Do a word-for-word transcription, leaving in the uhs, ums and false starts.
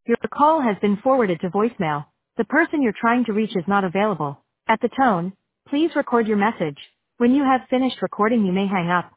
Your call has been forwarded to voicemail. The person you're trying to reach is not available. At the tone, please record your message. When you have finished recording, you may hang up.